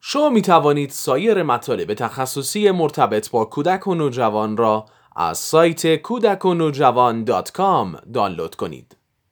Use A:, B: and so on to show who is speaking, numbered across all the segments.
A: شما می توانید سایر مطالب تخصصی مرتبط با کودک و نوجوان را از سایت kudakondnojavan.com دانلود کنید.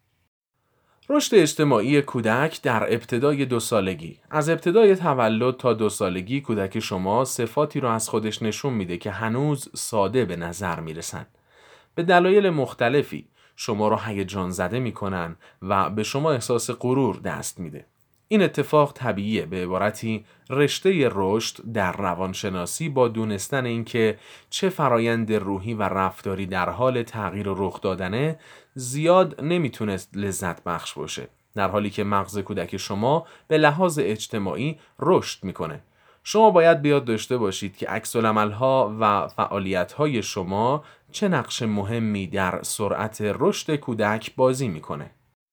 A: رشد اجتماعی کودک در ابتدای 2 سالگی. از ابتدای تولد تا 2 سالگی کودک شما صفاتی را از خودش نشون میده که هنوز ساده به نظر میرسن. به دلایل مختلفی شما را هیجان زده میکنن و به شما احساس غرور دست میده. این اتفاق طبیعیه، به عبارتی رشته رشد در روانشناسی با دونستن اینکه چه فرایند روحی و رفتاری در حال تغییر و رخ دادنه زیاد نمیتونست لذت بخش باشه، در حالی که مغز کودک شما به لحاظ اجتماعی رشد میکنه. شما باید به یاد داشته باشید که عکس‌العمل‌ها و فعالیت‌های شما چه نقش مهمی در سرعت رشد کودک بازی میکنه.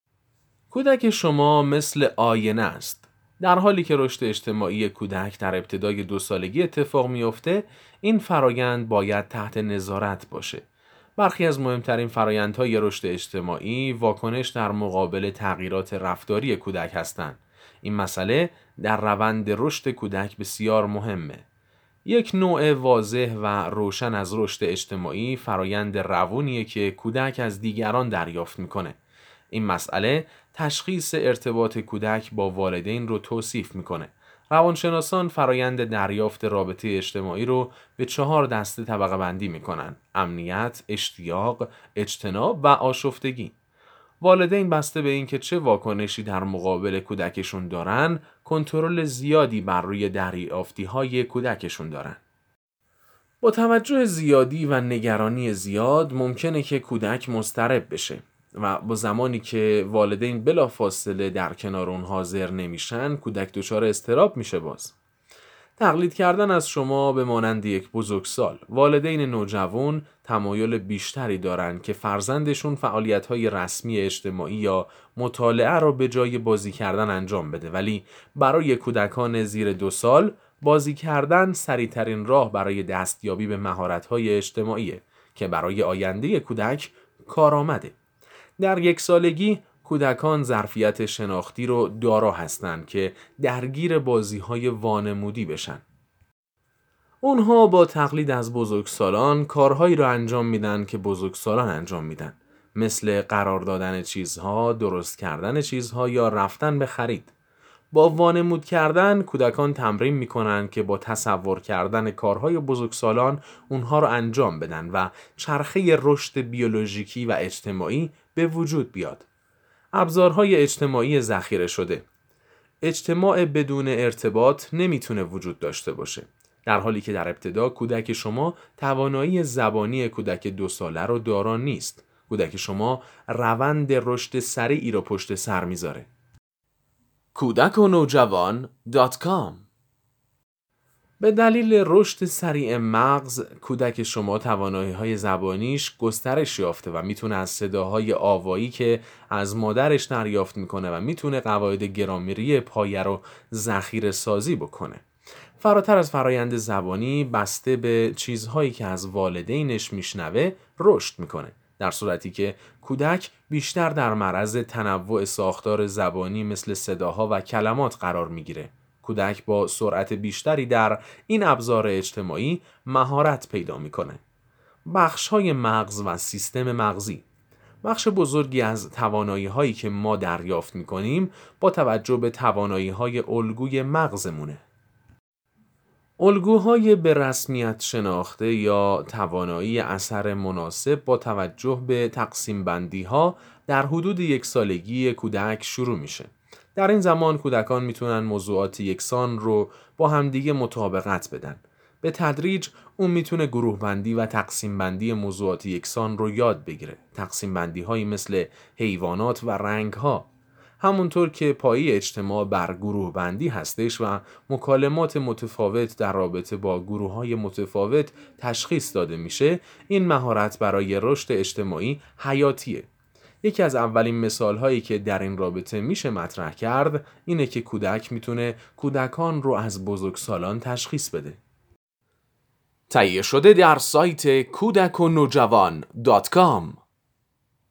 A: کودک شما مثل آینه است. در حالی که رشد اجتماعی کودک در ابتدای 2 سالگی اتفاق میفته، این فرایند باید تحت نظارت باشه. برخی از مهمترین فرایندهای رشد اجتماعی واکنش در مقابل تغییرات رفتاری کودک هستند. این مسئله در روند رشد کودک بسیار مهمه. یک نوع واضح و روشن از رشد اجتماعی فرایند روونیه که کودک از دیگران دریافت میکنه. این مسئله تشخیص ارتباط کودک با والدین رو توصیف میکنه. روانشناسان فرایند دریافت رابطه اجتماعی رو به 4 دسته طبقه بندی میکنن: امنیت، اشتیاق، اجتناب و آشفتگی. والدین بسته به اینکه چه واکنشی در مقابل کودکشون دارن، کنترل زیادی بر روی دریافتی‌های کودکشون دارن. با توجه زیادی و نگرانی زیاد ممکنه که کودک مضطرب بشه و با زمانی که والدین بلافاصله در کنار اون حاضر نمیشن، کودک دچار اضطراب میشه. باز تقلید کردن از شما به مانند یک بزرگسال. والدین نوجوان تمایل بیشتری دارند که فرزندشون فعالیت‌های رسمی اجتماعی یا مطالعه را به جای بازی کردن انجام بده، ولی برای کودکان زیر 2 سال بازی کردن سریع‌ترین راه برای دستیابی به مهارت‌های اجتماعیه که برای آینده کودک کارآمده. در 1 سالگی کودکان ظرفیت شناختی رو دارا هستند که درگیر بازی‌های وانمودی بشن. اونها با تقلید از بزرگسالان کارهایی رو انجام میدن که بزرگسالان انجام میدن، مثل قرار دادن چیزها، درست کردن چیزها یا رفتن به خرید. با وانمود کردن کودکان تمرین میکنن که با تصور کردن کارهای بزرگسالان اونها رو انجام بدن و چرخه رشد بیولوژیکی و اجتماعی به وجود بیاد. ابزارهای اجتماعی ذخیره شده. اجتماع بدون ارتباط نمیتونه وجود داشته باشه. در حالی که در ابتدا کودک شما توانایی زبانی کودک 2 ساله رو دارا نیست. کودک شما روند رشد سریعی رو پشت سر میذاره. kudakondnojavan.com. به دلیل رشد سریع مغز، کودک شما توانایی‌های زبانیش گسترش یافته و میتونه از صداهای آوایی که از مادرش دریافت میکنه و میتونه قواعد گرامری پایه رو ذخیره سازی بکنه. فراتر از فرایند زبانی، بسته به چیزهایی که از والدینش میشنوه رشد میکنه، در صورتی که کودک بیشتر در معرض تنوع ساختار زبانی مثل صداها و کلمات قرار میگیره. کودک با سرعت بیشتری در این ابزار اجتماعی مهارت پیدا میکنه. بخش‌های مغز و سیستم مغزی. بخش بزرگی از توانایی‌هایی که ما دریافت می‌کنیم با توجه به توانایی‌های الگوی مغزمونه. الگوهای به رسمیت شناخته یا توانایی اثر مناسب با توجه به تقسیم بندی ها در حدود 1 سالگی کودک شروع میشه. در این زمان کودکان میتونن موضوعات یکسان رو با همدیگه مطابقت بدن. به تدریج اون میتونه گروه بندی و تقسیم بندی موضوعات یکسان رو یاد بگیره. تقسیم بندی هایی مثل حیوانات و رنگ ها. همونطور که پایه اجتماع بر گروه بندی هستش و مکالمات متفاوت در رابطه با گروه‌های متفاوت تشخیص داده میشه، این مهارت برای رشد اجتماعی حیاتیه. یکی از اولین مثال‌هایی که در این رابطه میشه مطرح کرد اینه که کودک میتونه کودکان رو از بزرگسالان تشخیص بده. تهیه شده در سایت kudakondnojavan.com.